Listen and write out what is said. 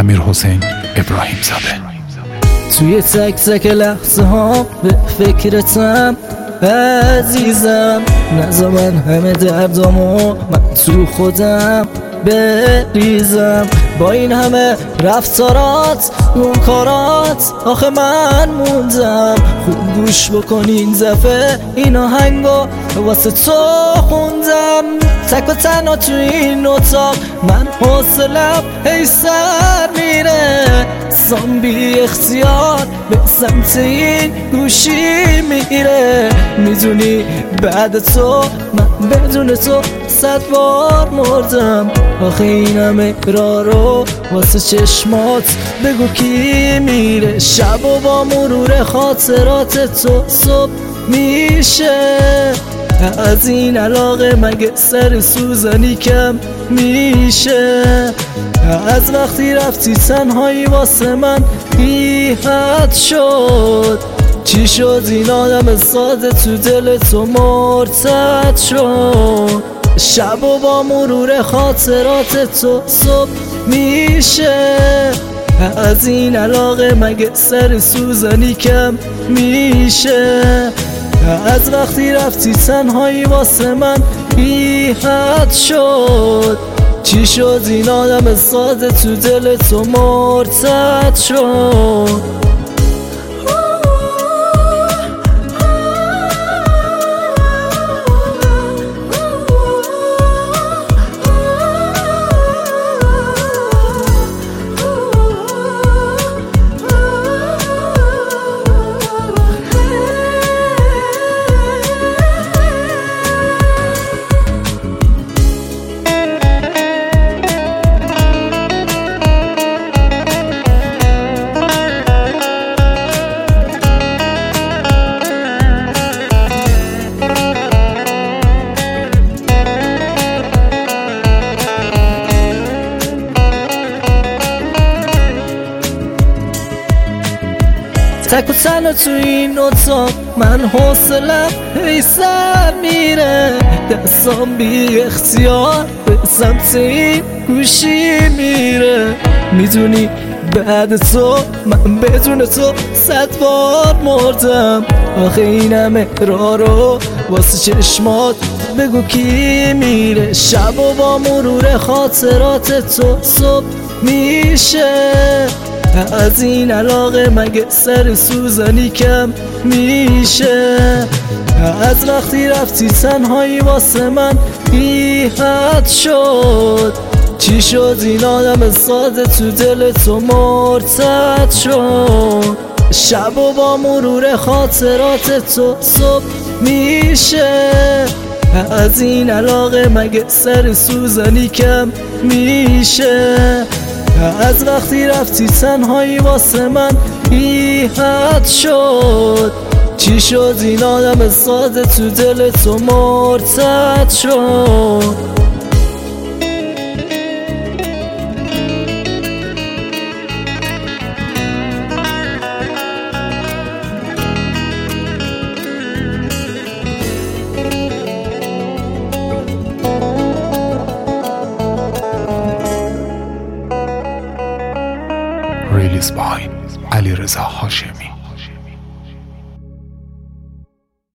امیرحسین ابراهیم‌زاده. توی تک تک لحظه ها به فکرتم عزیزم، نذار من همه دردامو من تو خودم بریزم. با این همه رفتارات اون کارات آخه من موندم. خوب گوش بکن این دفعه این آهنگو واسه تو خوندم. تک و تنها تو این اتاق من حوصلم هی سر میره، سام بی اختیار به سمت این گوشی میره. میدونی بعد تو من بدون تو 100 بار مردم. آخه این همه را رو واسه چشمات بگو کی میره. شب و با مرور خاطرات تو صبح میشه. از این علاقه مگه سر سوزنی کم میشه؟ از وقتی رفتی تنهایی واسه من بی حد شد. چی شد این آدم ساده تو دل تو مرتد شد؟ شب و با مرور خاطرات تو صبح میشه. از این علاقه مگه سر سوزنی کم میشه؟ از وقتی رفتی تنهایی واسه من بی حد شد. چی شد این آدم ساده تو دل تو مرتد شد؟ تک و تنها تو این اتاق من حوصلم هی سر میره، دستام بی اختیار به سمت این گوشی میره. میدونی بعد تو من بدون تو 100 بار مردم. آخه این همه را رو واسه چشمات بگو کی میره. شب و با مرور خاطرات تو صبح میشه. از این علاقه مگه سر سوزنی کم میشه؟ از وقتی رفتی تنهایی واسه من بی حد شد. چی شد این آدم ساده تو دل تو مرتد شد؟ شب و با مرور خاطرات تو صبح میشه. از این علاقه مگه سر سوزنی کم میشه؟ از وقتی رفتی تنهایی واسه من بی حد شد. چی شد این آدم ساده تو دل تو مرتد شد؟ ریلیز بای علیرضا هاشم.